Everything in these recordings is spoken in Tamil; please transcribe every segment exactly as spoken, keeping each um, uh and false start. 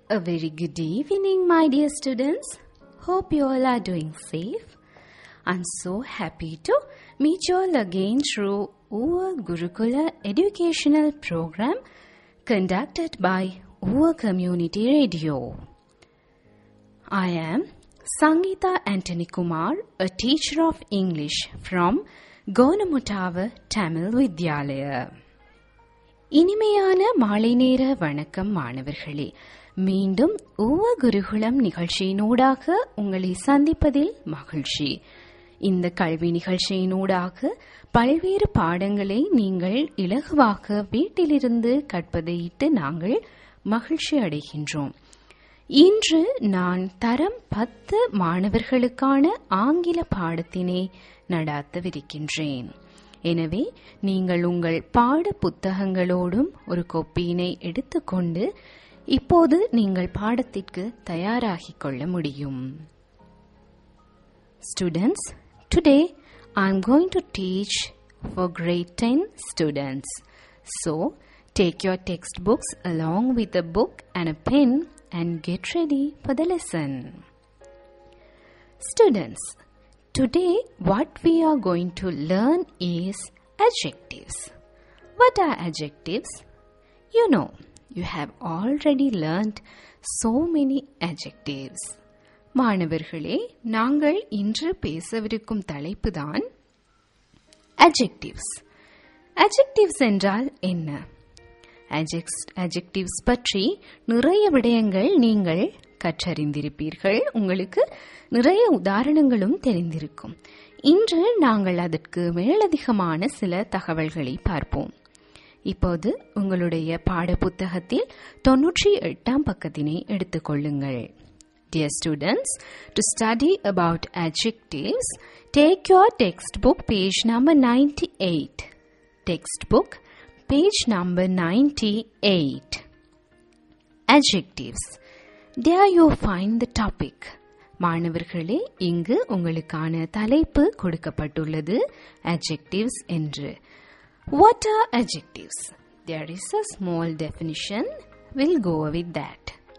A very good evening, my dear students. Hope you all are doing safe. I'm so happy to meet you all again through our Gurukula educational program conducted by our community radio. I am Sangeeta Anthony Kumar, a teacher of English from Gonamutava Tamil Vidyalaya. இனிமையான மாலை நேர வணக்கம் மாணவர்களே. மீண்டும் உவ குருகுலம் நிகழ்ச்சியினூடாக உங்களை சந்திப்பதில் மகிழ்ச்சி. இந்த கல்வி நிகழ்ச்சியினூடாக பல்வேறு பாடங்களை நீங்கள் இலகுவாக வீட்டிலிருந்து கற்பதையிட்டு நாங்கள் மகிழ்ச்சி அடைகின்றோம். இன்று நான் தரம் பத்து மாணவர்களுக்கான ஆங்கில பாடத்தினை நடாத்தவிருக்கின்றேன். எனவே நீங்கள் உங்கள் பாட புத்தகங்களோடும் ஒரு கோப்பியினை எடுத்துக்கொண்டு இப்போது நீங்கள் பாடத்திற்கு தயாராகிக் கொள்ள முடியும். Students, today I am going to teach for grade ten students. So, take your textbooks along with a book and a pen and get ready for the lesson. Students, today what we are going to learn is adjectives. What are adjectives? You know, you have already learned so many adjectives. மாணவர்களே, நாங்கள் இன்று பேசவிருக்கும் தலைப்புதான் adjectives. adjectives என்றால் என்ன? adjectives பற்றி நிறைய விடயங்கள் நீங்கள் கற்றறிந்திருப்பீர்கள். உங்களுக்கு நிறைய உதாரணங்களும் தெரிந்திருக்கும். இன்று நாங்கள் அதற்கு மேலதிகமான சில தகவல்களை பார்ப்போம். இப்போது உங்களுடைய பாட புத்தகத்தில் தொன்னூற்றி எட்டாம் பக்கத்தினை எடுத்துக்கொள்ளுங்கள். Dear students, to study about adjectives, take your textbook page number ninety-eight. Textbook page number ninety-eight. Adjectives. There you find the topic. மாணவர்களே, இங்கு உங்களுக்கான தலைப்பு கொடுக்கப்பட்டுள்ளது adjectives என்று. What are adjectives? There is a small definition. We'll go with that.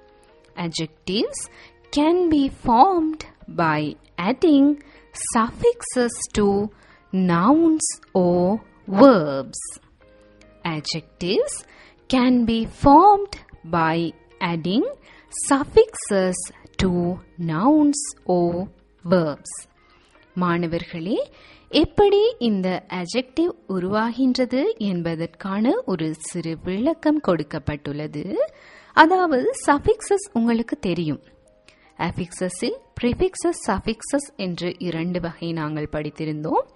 Adjectives can be formed by adding suffixes to nouns or verbs. Adjectives can be formed by adding suffixes to nouns or verbs. மாணவர்களே, எப்படி இந்த adjective உருவாகின்றது என்பதற்கான ஒரு சிறு விளக்கம் கொடுக்கப்பட்டுள்ளது. அதாவது suffixes உங்களுக்கு தெரியும். affixesஸில் prefixes, suffixes என்று இரண்டு வகை நாங்கள் படித்திருந்தோம்.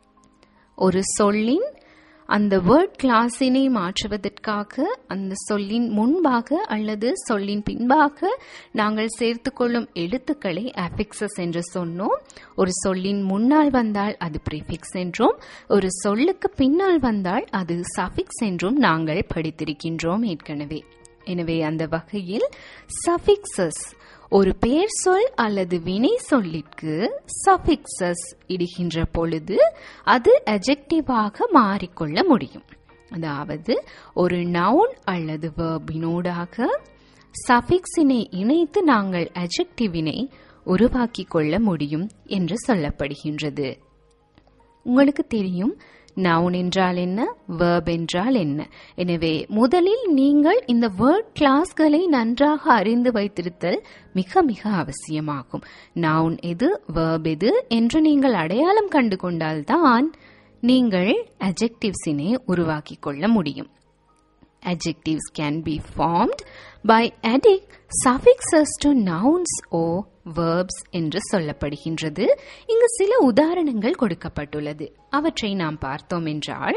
ஒரு சொல்லின் அந்த வேர்ட் கிளாஸினை மாற்றுவதற்காக அந்த சொல்லின் முன்பாக அல்லது சொல்லின் பின்பாக நாங்கள் சேர்த்துக்கொள்ளும் எழுத்துக்களை affixes என்று சொன்னோம். ஒரு சொல்லின் முன்னால் வந்தால் அது prefix என்றும், ஒரு சொல்லுக்கு பின்னால் வந்தால் அது suffix என்றும் நாங்கள் படித்திருக்கின்றோம் ஏற்கனவே. எனவே அந்த வகையில் suffixes ஒரு பெயர் சொல் அல்லது வினை சொல்லிற்கு suffixes இடுகின்ற பொழுது அது adjectiveஆக மாறிக்கொள்ள முடியும். அதாவது ஒரு noun அல்லது verbினோடாக suffixினை இணைத்து நாங்கள் adjectiveனை உருவாக்கிக் கொள்ள முடியும் என்று சொல்லப்படுகின்றது. உங்களுக்கு தெரியும் noun என்றால் என்ன, verb என்றால் என்ன. எனவே முதலில் நீங்கள் இந்த word கிளாஸ்களை நன்றாக அறிந்து வைத்திருத்தல் மிக மிக அவசியமாகும். noun எது, verb எது என்று நீங்கள் அடையாளம் கண்டு கொண்டால்தான் நீங்கள் adjectivesனை உருவாக்கிக் கொள்ள முடியும். Adjectives can be formed by adding suffixes to nouns or verbs என்று சொல்லப்படுகின்றது. இங்கு சில உதாரணங்கள் கொடுக்கப்பட்டுள்ளது. அவற்றை நாம் பார்த்தோம் என்றால்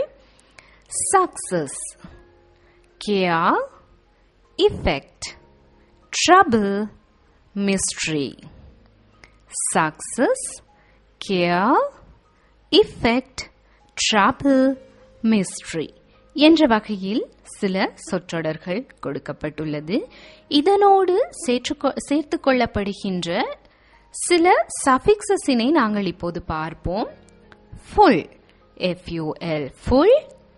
success, care, effect, trouble, mystery. Success, care, effect, trouble, mystery என்ற வகையில் சில சொற்றொடர்கள் கொடுக்கப்பட்டுள்ளது. இதனோடு சேர்த்து கொள்ளப்படுகின்ற சில சஃபிக்ஸஸினை நாங்கள் இப்போது பார்ப்போம். full, F U L, full,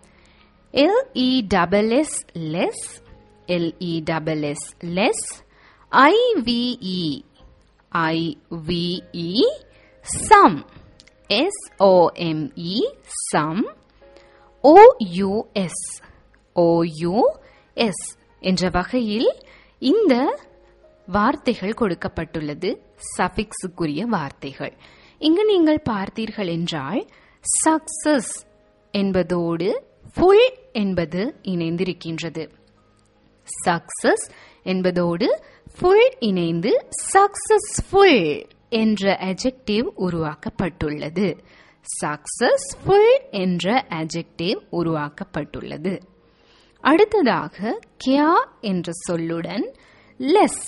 L E S S, less, L E S S, less, I V E, I V E, some, S O M E, some, O U S, O U S என்ற வகையில் இந்த வார்த்தைகள் கொடுக்கப்பட்டுள்ளது, சஃபிக்ஸுக்குரிய வார்த்தைகள். இங்கு நீங்கள் பார்த்தீர்கள் என்றால் சக்சஸ் என்பதோடு ஃபுல் என்பது இணைந்திருக்கின்றது. சக்சஸ் என்பதோடு ஃபுல் இணைந்து சக்சஸ்ஃபுல் என்ற adjective உருவாக்கப்பட்டுள்ளது. சக்சஸ்ஃபுல் என்ற adjective உருவாக்கப்பட்டுள்ளது. அடுத்ததாக கியா என்ற சொல்லுடன் லெஸ்,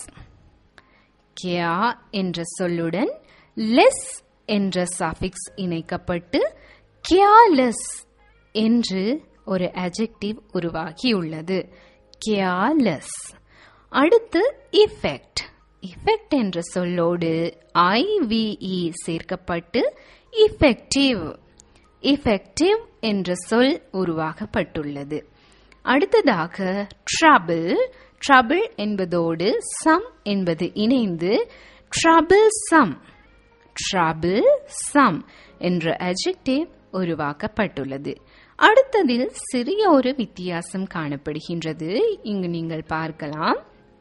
கியா என்ற சொல்லுடன் லெஸ் என்ற சஃபிக்ஸ் இணைக்கப்பட்டு கேர்லெஸ் என்று ஒரு adjective உருவாகியுள்ளது. கேர்லெஸ். அடுத்து இஃபெக்ட். இஃபெக்ட் என்ற சொல்லோடு ஐவிஇ சேர்க்கப்பட்டு இஃபெக்டிவ், இஃபெக்டிவ் என்ற சொல் உருவாக்கப்பட்டுள்ளது. அடுத்ததாக ட்ரபிள். ட்ரபிள் என்பதோடு சம் என்பது இணைந்து ட்ரபிள் சம், ட்ரபிள் சம் என்ற adjective உருவாக்கப்பட்டுள்ளது. அடுத்ததில் சிறிய ஒரு வித்தியாசம் காணப்படுகின்றது. இங்கு நீங்கள் பார்க்கலாம்.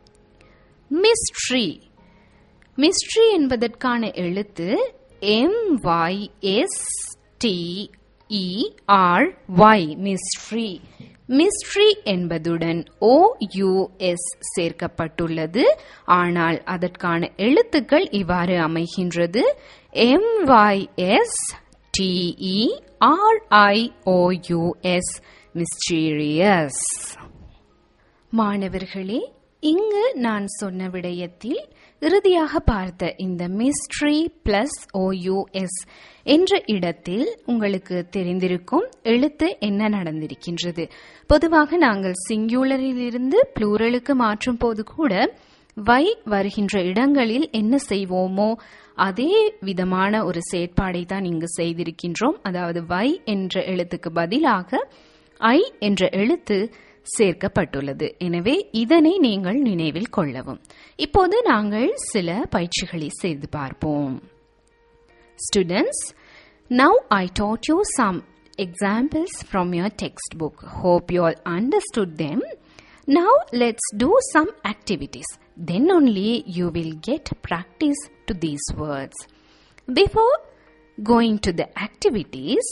மிஸ்ட்ரி. மிஸ்ட்ரி என்பதற்கான எழுத்து M Y S T E R Y, mystery. Mystery என்பதுடன் ஓ யூ எஸ் சேர்க்கப்பட்டுள்ளது. ஆனால் அதற்கான எழுத்துக்கள் இவ்வாறு அமைகின்றது. M Y S T E R I O U S, mysterious. மாணவர்களே, இங்கு நான் சொன்ன விடயத்தில் இறுதியாக பார்த்த இந்த மிஸ்ட்ரி பிளஸ் ஓயூஎஸ் என்ற இடத்தில் உங்களுக்கு தெரிந்திருக்கும் எழுத்து என்ன நடந்திருக்கின்றது. பொதுவாக நாங்கள் சிங்குலரில் இருந்து ப்ளூரலுக்கு மாற்றும் போது கூட வை வருகின்ற இடங்களில் என்ன செய்வோமோ அதே விதமான ஒரு செயற்பாடை தான் இங்கு செய்திருக்கின்றோம். அதாவது வை என்ற எழுத்துக்கு பதிலாக ஐ என்ற எழுத்து சேர்க்கப்பட்டுள்ளது. எனவே இதனை நீங்கள் நினைவில் கொள்ளவும். இப்போது நாங்கள் சில பயிற்சிகளை செய்து பார்ப்போம். Students, now I taught you some examples from your textbook. Hope you all understood them. Now let's do some activities. Then only you will get practice to these words. Before going to the activities,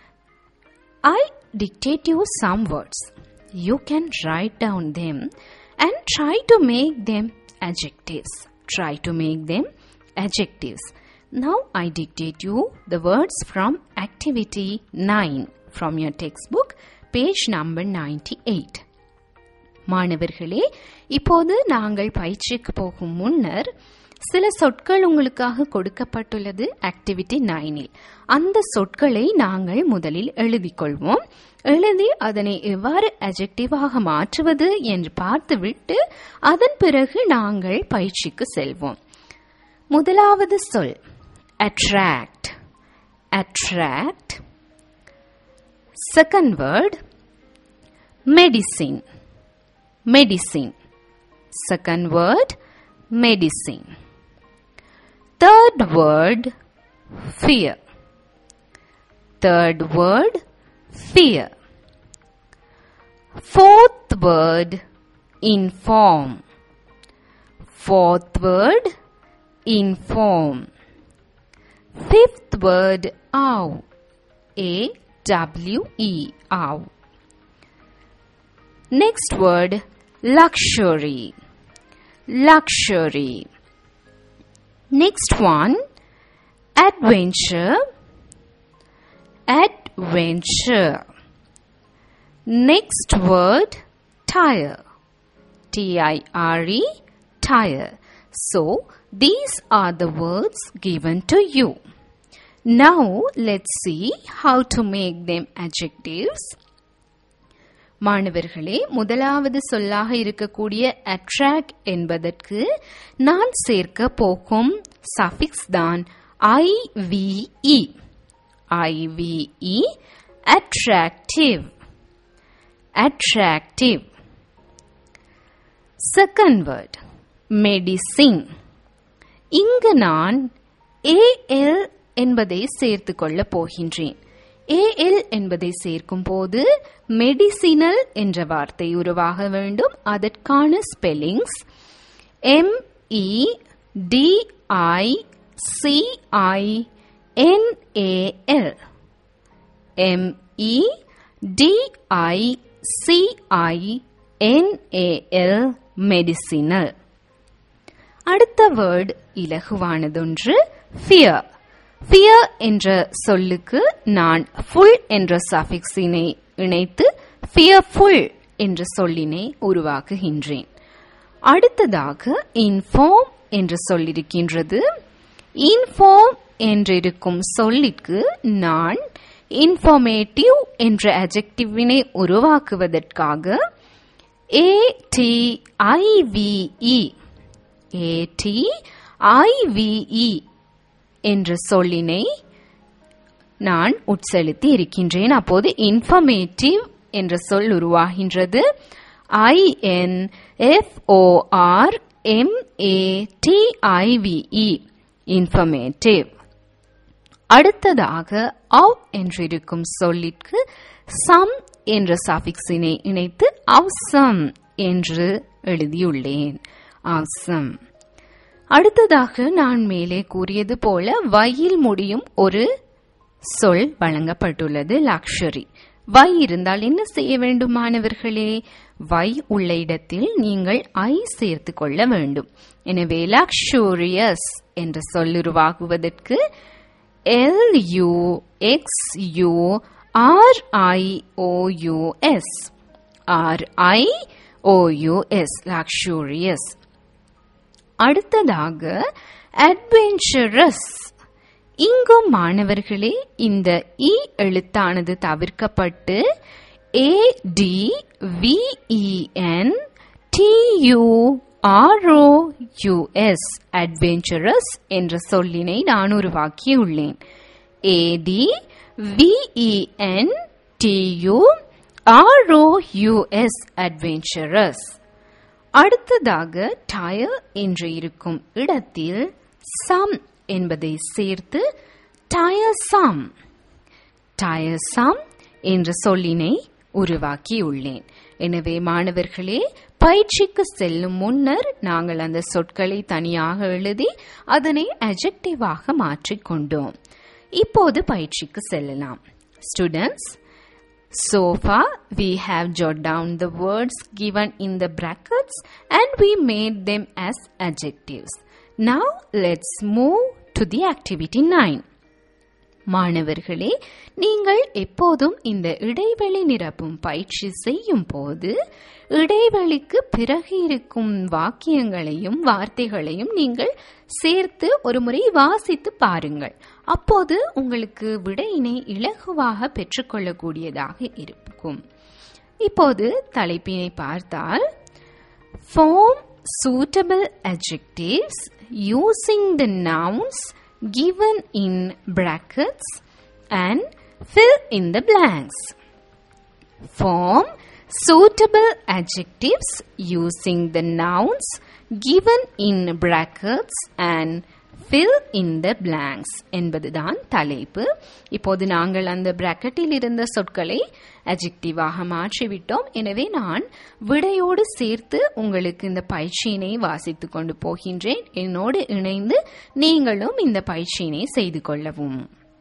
I dictate you some words. You can write down them and try to make them adjectives. Try to make them adjectives. Now I dictate you the words from activity nine from your textbook, page number ninety-eight. மாணவர்களே, இப்போது நாங்கள் பயிற்சிக்கு போகும் முன்னர் சில சொற்கள் உங்களுக்காக கொடுக்கப்பட்டுள்ளது ஆக்டிவிட்டி நைனில். அந்த சொற்களை நாங்கள் முதலில் எழுதிக் கொள்வோம். எழுதி அதனை எவ்வாறு அட்ஜெக்டிவாக மாற்றுவது என்று பார்த்துவிட்டு அதன் பிறகு நாங்கள் பயிற்சிக்கு செல்வோம். முதலாவது சொல் attract. Attract. Second word medicine. Medicine. Second word medicine. Third word fear. Third word fear. Fourth word inform. Fourth word inform. Fifth word ow. A W E ow. Next word luxury. Luxury. Next one adventure. Adventure. Next word tire. T I R E, tire. So these are the words given to you. Now let's see how to make them adjectives. மாணவர்களே, முதலாவது சொல்லாக இருக்கக்கூடிய attract என்பதற்கு நான் சேர்க்க போகும் சஃபிக்ஸ் தான் ive. ive, attractive. Attractive. Second word medicine. இங்கு நான் ஏஎல் என்பதை சேர்த்து கொள்ள போகின்றேன். ஏஎல் என்பதை சேர்க்கும் போது மெடிசினல் என்ற வார்த்தை உருவாக வேண்டும். அதற்கான spellings M E D I C I N A L. M E D I C I N A L medicinal. அடுத்த வேர்ட் இலகுவானதொன்று ஃபியர். ஃபியர் என்ற சொல்லுக்கு நான் ஃபுல் என்ற சஃபிக்ஸினை இணைத்து ஃபியர்ஃபுல் என்ற சொல்லினை உருவாக்குகின்றேன். அடுத்ததாக இன்ஃபார்ம் என்று சொல்லிருக்கின்றது. இன்ஃபார்ம் என்றிருக்கும் சொல்லிற்கு நான் இன்ஃபார்மேட்டிவ் என்ற அட்ஜெக்டிவினை உருவாக்குவதற்காக A T I V E A T I V E என்ற சொல்லினை நான் உட்செலுத்தி இருக்கின்றேன். அப்போது இன்ஃபர்மேட்டிவ் என்ற சொல் உருவாகின்றது. I N F O R M A T I V E informative. அடுத்ததாக அவ் என்றிருக்கும் சொல்லிற்கு சம் என்ற சஃபிக்ஸினை இணைத்து அவசம் என்று எழுதியுள்ளேன். அவசம். அடுத்ததாக நான் மேலே கூறியது போல வையில் முடியும் ஒரு சொல் வழங்கப்பட்டுள்ளது, லக்ஷரி. வை இருந்தால் என்ன செய்ய வேண்டும் மாணவர்களே? வை உள்ள இடத்தில் நீங்கள் ஐ சேர்த்து கொள்ள வேண்டும். எனவே லக்ஷூரியஸ் என்ற சொல் உருவாகுவதற்கு L U X U R I O U S R I O U S luxurious. அடுத்ததாக அட்வென்ச்சரஸ். இங்கும் மாணவர்களே இந்த இ எழுத்தானது தவிர்க்கப்பட்டு A D V E N T U R O U S adventurous என்ற சொல்லினை நான் உருவாக்கியுள்ளேன். A D V E N T U R O U S adventurous. அடுத்ததாக டயர் என்று இருக்கும் இடத்தில் சம் என்பதை சேர்த்து டயர்சம் டயர்சம் என்ற சொல்லினை உருவாக்கியுள்ளேன். எனவே மாணவர்களே, பயிற்சிக்கு செல்லும் முன்னர் நாங்கள் அந்த சொற்களை தனியாக எழுதி அதனை அட்ஜெக்டிவாக மாற்றிக்கொண்டோம். இப்போது பயிற்சிக்கு செல்லலாம். Students, so far we have jotted down the words given in the brackets and we made them as adjectives. Now let's move to the activity nine. மாணவர்களே, நீங்கள் எப்போதும் இந்த இடைவெளி நிரப்பும் பயிற்சி செய்யும் போது இடைவெளிக்கு பிறகு இருக்கும் வாக்கியங்களையும் வார்த்தைகளையும் நீங்கள் சேர்த்து ஒரு முறை வாசித்து பாருங்கள். அப்போது உங்களுக்கு விடையினை இலகுவாக பெற்றுக்கொள்ளக்கூடியதாக இருக்கும். இப்போது தலைப்பினை பார்த்தால், form suitable adjectives using the nouns given in brackets and fill in the blanks. Form suitable adjectives using the nouns given in brackets and fill in the blanks என்பதுதான் தலைப்பு. இப்போது நாங்கள் அந்த பிராக்கெட்டில் இருந்த சொற்களை adjectiveஆக மாற்றிவிட்டோம். எனவே நான் விடையோடு சேர்த்து உங்களுக்கு இந்த பயிற்சியினை வாசித்துக் கொண்டு போகின்றேன். என்னோடு இணைந்து நீங்களும் இந்த பயிற்சியினை செய்து கொள்ளவும்.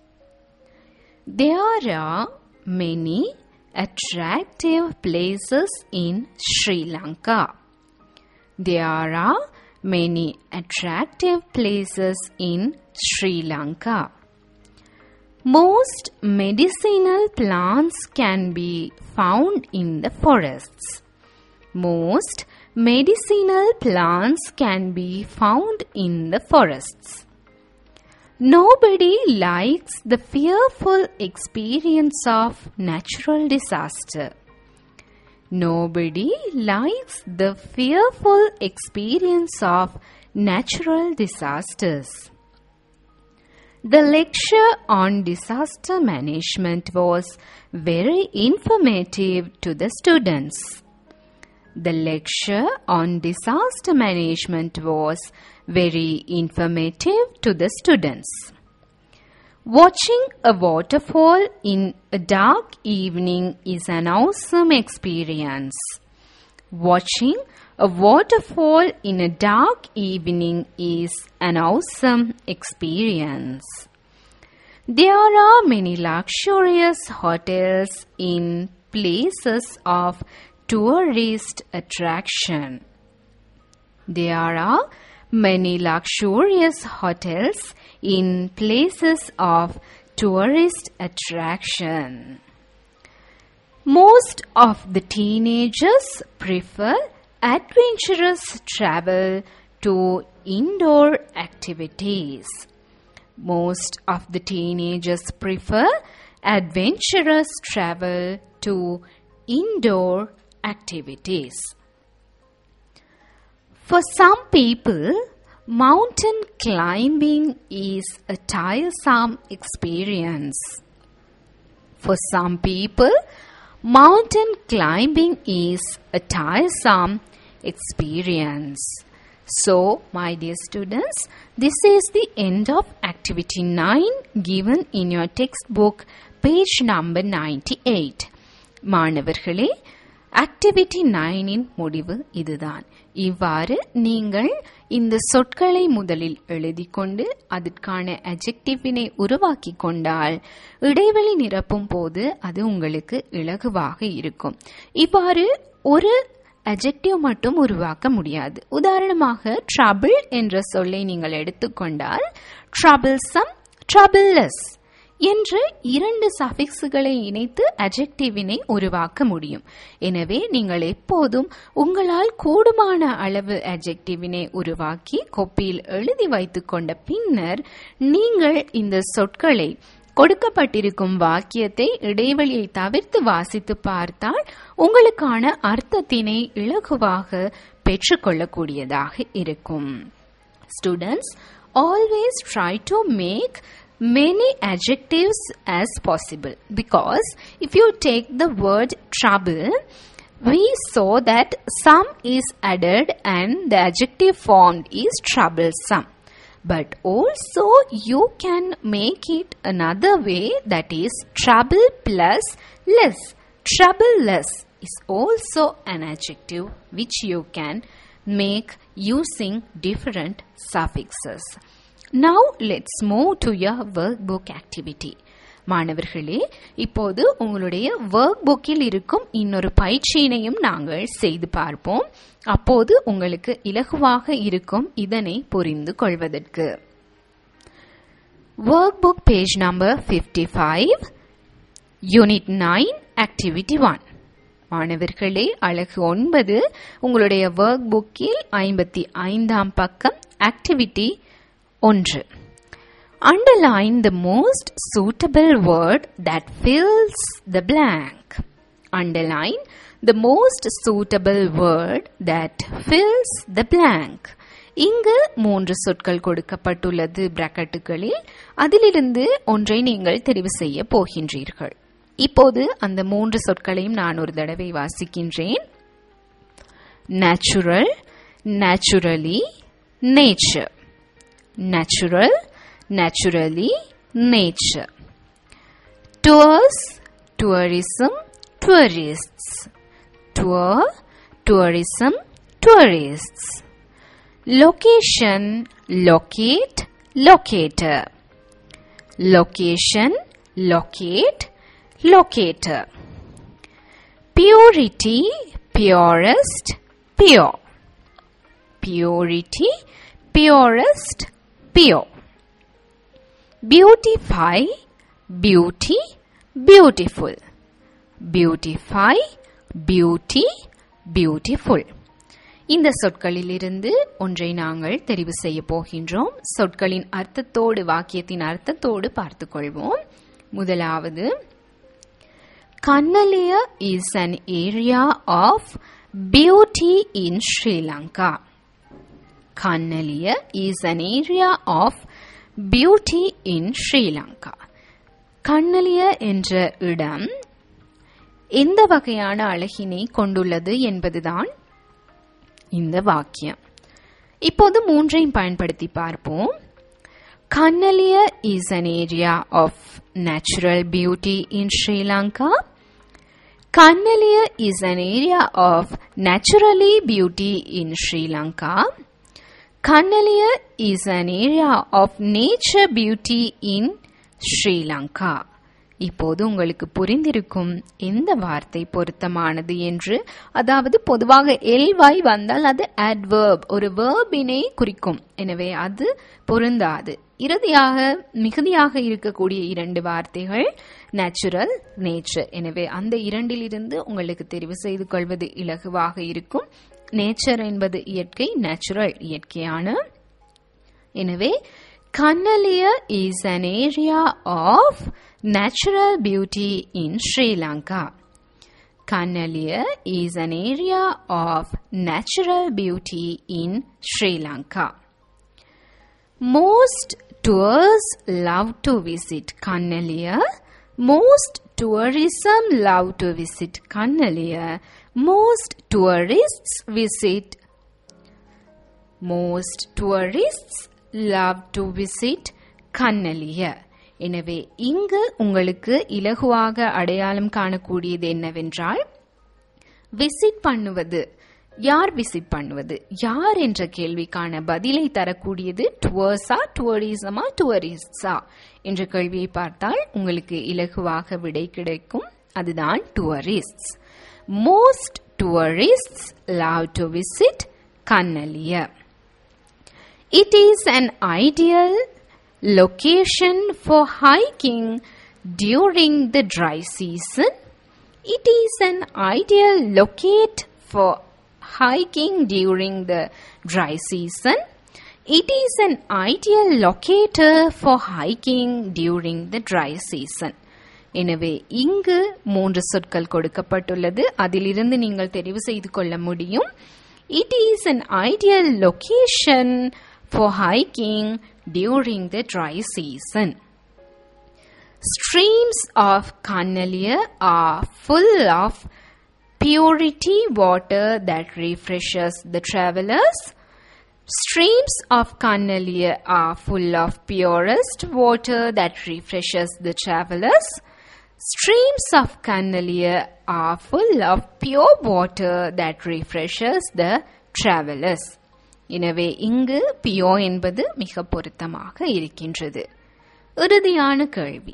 There are many attractive places in Sri Lanka. There are many attractive places in Sri Lanka. Most medicinal plants can be found in the forests. Most medicinal plants can be found in the forests. Nobody likes the fearful experience of natural disaster. Nobody likes the fearful experience of natural disasters. The lecture on disaster management was very informative to the students. The lecture on disaster management was very informative to the students. Watching a waterfall in a dark evening is an awesome experience. Watching a waterfall in a dark evening is an awesome experience. There are many luxurious hotels in places of tourist attraction. There are many luxurious hotels in places of tourist attraction. Most of the teenagers prefer adventurous travel to indoor activities. Most of the teenagers prefer adventurous travel to indoor activities. For some people, mountain climbing is a tiresome experience. For some people, mountain climbing is a tiresome experience. So, my dear students, this is the end of activity nine given in your textbook, page number ninety-eight. மாணவர்களே, ஆக்டிவிட்டி நைனின் முடிவு இதுதான். இவ்வாறு நீங்கள் இந்த சொற்களை முதலில் எழுதி கொண்டு அதற்கான அட்ஜெக்டிவினை உருவாக்கி கொண்டால் இடைவெளி நிரப்பும் போது அது உங்களுக்கு இலகுவாக இருக்கும். இவ்வாறு ஒரு அட்ஜெக்டிவ் மட்டும் உருவாக்க முடியாது. உதாரணமாக ட்ரபிள் என்ற சொல்லை நீங்கள் எடுத்துக்கொண்டால் troublesome, troubleless என்று இரண்டு சஃபிக்ஸுகளை இணைத்து அட்ஜெக்டிவினை உருவாக்க முடியும். எனவே நீங்கள் எப்போதும் உங்களால் கூடுமான அளவு அட்ஜெக்டிவினை உருவாக்கி கோப்பியில் எழுதி வைத்துக் கொண்ட பின்னர் நீங்கள் இந்த சொற்களை கொடுக்கப்பட்டிருக்கும் வாக்கியத்தை இடைவெளியை தவிர்த்து வாசித்து பார்த்தால் உங்களுக்கான அர்த்தத்தினை இலகுவாக பெற்றுக்கொள்ளக்கூடியதாக இருக்கும். Students, always try to make many adjectives as possible, because if you take the word trouble, we saw that some is added and the adjective formed is troublesome. But also you can make it another way, that is trouble plus less. Troubleless is also an adjective which you can make using different suffixes. Now let's move to your workbook activity. மாணவர்களே, இப்போது உங்களுடைய ஒர்க் புக்கில் இருக்கும் இன்னொரு பயிற்சியினையும் நாங்கள் செய்து பார்ப்போம். அப்போது உங்களுக்கு இலகுவாக இருக்கும் இதனை புரிந்து கொள்வதற்கு. Work book page number fifty-five, unit nine, activity one. மாணவர்களே, அலகு ஒன்பது உங்களுடைய ஒர்க் புக்கில் ஐம்பத்தி ஐந்தாம் பக்கம், ஆக்டிவிட்டி ஒன்று. Underline the most suitable word that fills the blank. Underline the most suitable word that fills the blank. இங்கு மூன்று சொற்கள் கொடுக்கப்பட்டுள்ளது பிராக்கெட்டுகளில். அதிலிருந்து ஒன்றை நீங்கள் தெரிவு செய்ய போகின்றீர்கள். இப்போது அந்த மூன்று சொற்களையும் நான் ஒரு தடவை வாசிக்கின்றேன். Natural, naturally, nature. Natural, naturally, nature. Tours, tourism, tourists. Tour, tourism, tourists. Location, locate, locator. Location, locate, locator. Purity, purest, pure. Purity, purest, pure. Beautify, beauty, beautiful. Beautify, beauty, beautiful. இந்த சொற்களிலிருந்து ஒன்றை நாங்கள் தெரிவு செய்ய போகின்றோம். சொற்களின் அர்த்தத்தோடு, வாக்கியத்தின் அர்த்தத்தோடு பார்த்துக் கொள்வோம். முதலாவது, Kannaliya is an area of beauty in Sri Lanka. Kannaliya is an area of beauty in Sri Lanka. Kannaliya என்ற இடம் எந்த வகையான அழகினை கொண்டுள்ளது என்பதுதான் இந்த வாக்கியம். இப்போது மூன்றையும் பயன்படுத்தி பார்ப்போம். Kannaliya is an area of natural beauty in Sri Lanka. Kannaliya is an area of naturally beauty in Sri Lanka. Kannaliya is an area of nature beauty in Sri Lanka. இப்போது உங்களுக்கு புரிந்திருக்கும் எந்த வார்த்தை பொருத்தமானது என்று. அதாவது பொதுவாக எல்வாய் வந்தால் அது adverb, ஒரு verb-இனை குறிக்கும். எனவே அது பொருந்தாது. இறுதியாக மிகுதியாக இருக்கக்கூடிய இரண்டு வார்த்தைகள் நேச்சுரல், நேச்சர். எனவே அந்த இரண்டிலிருந்து உங்களுக்கு தெரிவு செய்து கொள்வது இலகுவாக இருக்கும். நேச்சர் என்பது இயற்கை, நேச்சுரல் இயற்கையான. எனவே Kannaliya is an area of natural beauty in Sri Lanka. Kannaliya is an area of natural beauty in Sri Lanka. Most tourists love to visit Kannaliya. Most tourism love to visit Kannaliya. Most tourists visit. Most tourists love to visit Kannaliya. எனவே இங்கு உங்களுக்கு இலகுவாக அடையாளம் காணக்கூடியது என்னவென்றால், விசிட் பண்ணுவது. யார் விசிட் பண்ணுவது? யார் என்ற கேள்விக்கான பதிலை தரக்கூடியது டுவர்ஸா, டுவரிசமா, டுவரிஸ்டா என்ற கேள்வியை பார்த்தால் உங்களுக்கு இலகுவாக விடை கிடைக்கும். அதுதான் tourists. Most tourists love to visit Kannaliya. It is an ideal location for hiking during the dry season. It is an ideal locate for hiking during the dry season. It is an ideal locator for hiking during the dry season. எனவே இங்கு மூன்று சொற்கள் கொடுக்கப்பட்டுள்ளது. அதிலிருந்து நீங்கள் தெரிவு செய்து கொள்ள முடியும். It is an ideal location for hiking during the dry season. Streams of Kannaliya are full of purity water that refreshes the travelers. Streams of Kannaliya are full of purest water that refreshes the travelers. Streams of Kannaliya are full of pure water that refreshes the travelers. எனவே இங்கு பியோ என்பது மிக பொருத்தமாக இருக்கின்றது. இறுதியான கேள்வி.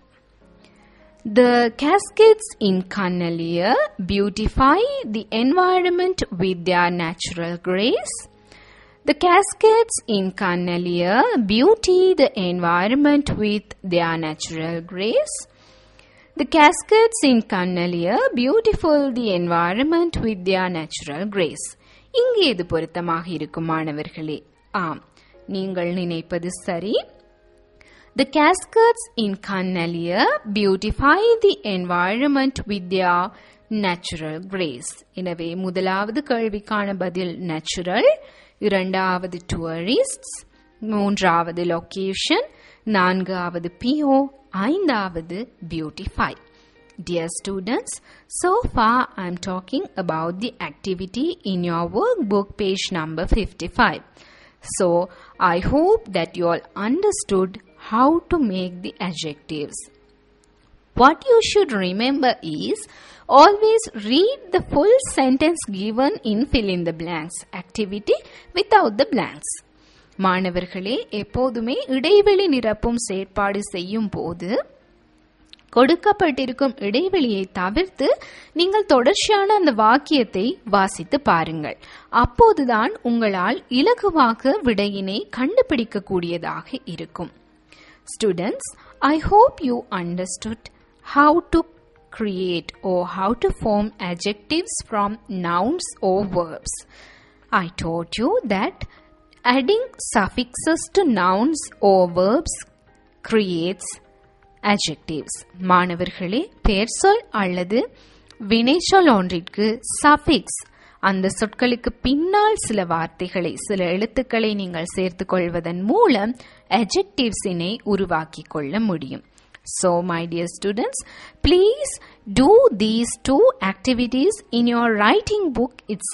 The cascades in Kannaliya beautify the environment with their natural grace. The cascades in Kannaliya beauty the environment with their natural grace. The cascades in Kannaliya beautiful the environment with their natural grace. இங்கே இது பொருத்தமாக இருக்கும் மாணவர்களே. ஆம், நீங்கள் நினைப்பது சரி. The cascades in Kannaliya beautify the environment with their natural grace. எனவே முதலாவது கேள்விக்கான பதில் natural, இரண்டாவது tourists, மூன்றாவது location, நான்காவது P O, ஐந்தாவது beautify. Dear students, so far I am talking about the activity in your workbook page number fifty-five. So, I hope that you all understood how to make the adjectives. What you should remember is, always read the full sentence given in fill in the blanks activity without the blanks. மாணவர்களே, எப்போதுமே இடைவெளி நிரப்பும் செயற்பாடு செய்யும் போது கொடுக்கப்பட்டிருக்கும் இடைவெளியை தவிர்த்து நீங்கள் தொடர்ச்சியான அந்த வாக்கியத்தை வாசித்து பாருங்கள். அப்போதுதான் உங்களால் இலகுவாக விடையினை கண்டுபிடிக்க கூடியதாக இருக்கும். Students, I hope you understood how to create or how to form adjectives from nouns or verbs. I taught you that adding suffixes to nouns or verbs creates adjectives. மாணவர்களே, பெயர்ச்சொல் அல்லது வினைச்சொல் ஒன்றிற்கு suffix, அந்த சொற்களுக்கு பின்னால் சில வார்த்தைகளை, சில எழுத்துக்களை நீங்கள் சேர்த்து கொள்வதன் மூலம் adjectives-இனை உருவாக்கி கொள்ள முடியும். So, my dear students, please do these two activities in your writing book itself.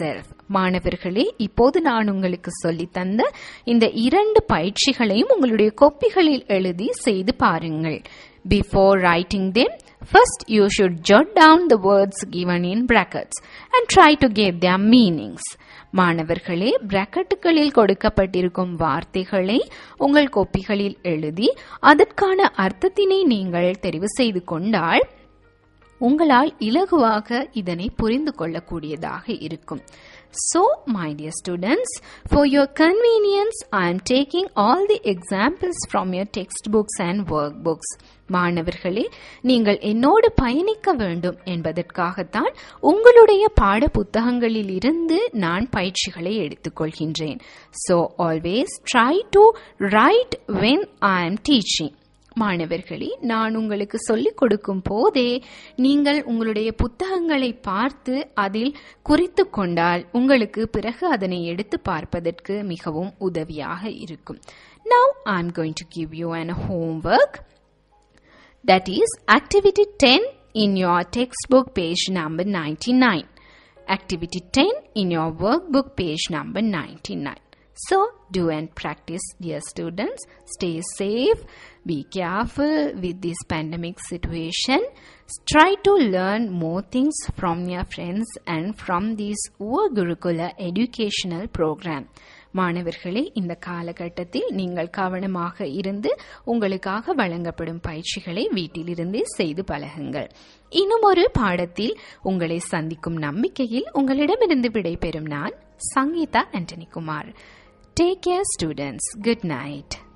மாணவர்களே, இப்போது நான் உங்களுக்கு சொல்லி தந்த இந்த இரண்டு பயிற்சிகளையும் உங்களுடைய கோப்பிகளில் எழுதி செய்து பாருங்கள். Before writing them, first you should jot down the words given in brackets and try to give their meanings. மாணவர்களே, பிராக்கெட்டுகளில் கொடுக்கப்பட்டிருக்கும் வார்த்தைகளை உங்கள் கோப்பிகளில் எழுதி அதற்கான அர்த்தத்தினை நீங்கள் தெரிவு செய்து கொண்டால் உங்களால் இலகுவாக இதனை புரிந்து கொள்ளக்கூடியதாக இருக்கும். So, my dear students, for your convenience, I am taking all the examples from your textbooks and workbooks. மாணவர்களே, நீங்கள் என்னோடு பயணிக்க வேண்டும் என்பதற்காகத்தான் உங்களுடைய பாட புத்தகங்களில் இருந்து நான் பயிற்சிகளை எடுத்துக்கொள்கின்றேன். So, always try to write when I am teaching. மாணவர்களே, நான் உங்களுக்கு சொல்லிக் கொடுக்கும் போதே நீங்கள் உங்களுடைய புத்தகங்களை பார்த்து அதில் குறித்து கொண்டால் உங்களுக்கு பிறகு அதனை எடுத்து பார்ப்பதற்கு மிகவும் உதவியாக இருக்கும். Now I am going to give you an homework. That is activity ten in your textbook page number ninety-nine. Activity ten in your workbook page number ninety-nine. So, do and practice, dear students. Stay safe. Be careful with this pandemic situation. Try to learn more things from your friends and from this Ur Gurukula educational program. மாணவர்களே, இந்த காலகட்டத்தில் நீங்கள் கவனமாக இருந்து உங்களுக்காக வழங்கப்படும் பயிற்சிகளை வீட்டிலிருந்தே செய்து பழகுங்கள். இன்னும் ஒரு பாடத்தில் உங்களை சந்திக்கும் நம்பிக்கையில் உங்களிடமிருந்து விடைபெறும் நான், Sangeetha Antony Kumar. Take care, students. Good night.